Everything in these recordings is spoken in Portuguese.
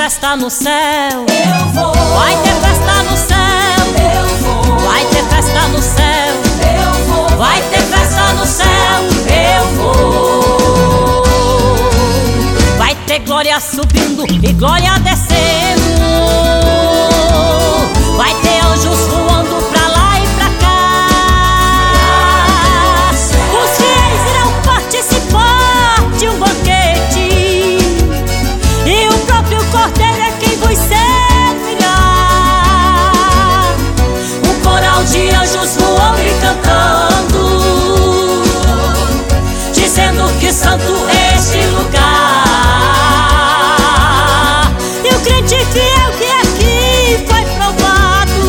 festa no céu. Eu vou. Vai ter festa no céu. Eu vou. Vai ter festa no céu. Eu vou. Vai ter festa no céu. Eu vou. Vai ter glória subindo e glória descendo. Vai ter anjos voando pra lá e pra cá. Os fiéis irão participar de um banquete, e o próprio Cordeiro é quem vos servirá. Um coral de anjos voando e cantando, dizendo que santo é este lugar. E o crente fiel que aqui foi provado,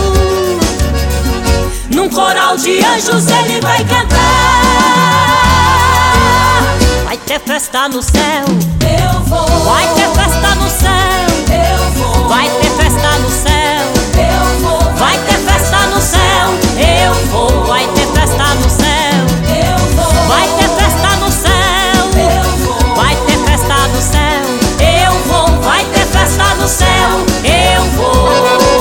num coral de anjos ele vai cantar. vai ter festa no céu. Eu vou. Vai ter festa no céu. Eu vou. Vai ter festa no céu. Eu vou. Vai ter festa no céu. Eu vou. Vai ter festa no céu. Eu vou. Vai ter festa no céu. Eu vou. Vai ter festa no céu. Eu vou. Vai ter festa no céu. Eu vou.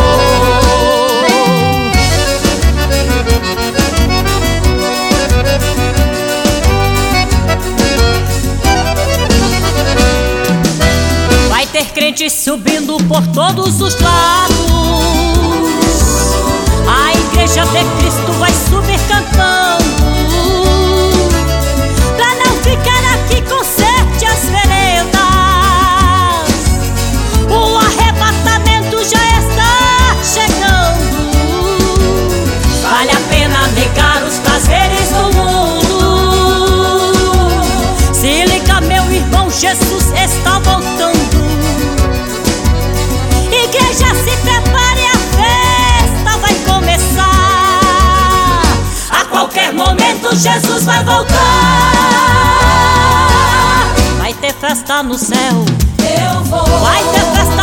Vai ter crentes subindo por todos os lados. A igreja de Cristo vai subir cantando, pra não ficar aqui com sede as veredas. O arrebatamento já está chegando. Vale a pena negar os prazeres do mundo. Se liga, meu irmão, Jesus está voltando. Igreja, se prepare, a festa vai começar. A qualquer momento Jesus vai voltar. Vai ter festa no céu. Eu vou. Vai ter festa